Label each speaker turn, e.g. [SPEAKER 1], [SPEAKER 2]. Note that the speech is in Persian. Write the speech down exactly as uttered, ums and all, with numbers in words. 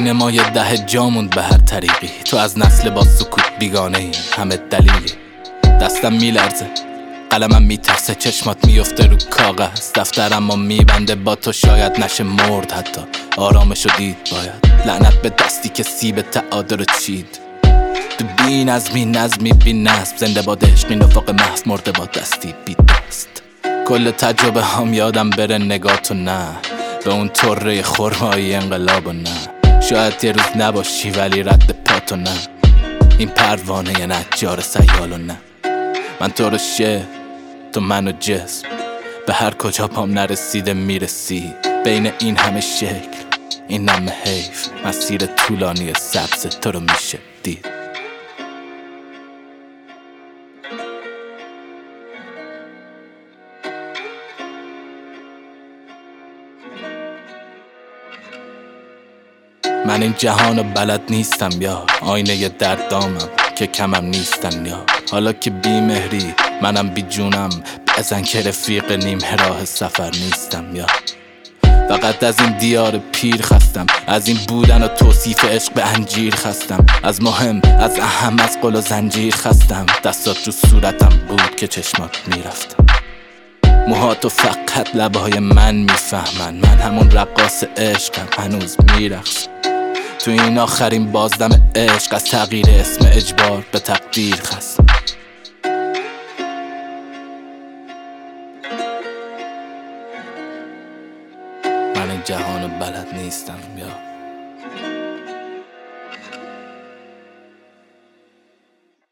[SPEAKER 1] بین ما یه ده جاموند به هر طریقی. تو از نسل با سکوت بیگانه ای، همه دلیلی. دستم میلرزه، قلمم میترسه، چشمات میفته رو کاغذ، دفترم و میبنده با تو شاید نشه مرد، حتی آرامشو دید. باید لعنت به دستی که سیب تعادل رو چید. تو بی نظمی نظمی بی نظم، زنده با عشقی نفاق محض، مرده با دستی بی دست. کل تجربه هم یادم بره نگاه تو نه، به اون طره خرمایی انقلاب و نه. شاید یه روز نباشی ولی رد پاتو نه، این پروانه یه نجار سیال و نه. من تو رو شه، تو منو جسم، به هر کجا پام نرسیده میرسی. بین این همه شکل، این همه حیف، مسیر طولانی سبز تو رو میشه دید. من این جهانو بلد نیستم یار، آینه ی دردامم که کمم نیستن یار. حالا که بی مهری منم بی جونم، بزن که رفیق نیم راه سفر نیستم یار. فقط از این دیار پیر خستم، از این بودن و توصیف عشق به انجیر خستم. از مهم، از اهم، از قل و زنجیر خستم. دستات رو صورتم بود که چشمات میرفتم. موهاتو فقط لبهای من میفهمن، من همون رقاص عشقم هنوز میرقصم. تو این آخرین بازدم عشق، از تغییر اسم اجبار به تقدیر خستم. من این جهانو بلد نیستم یا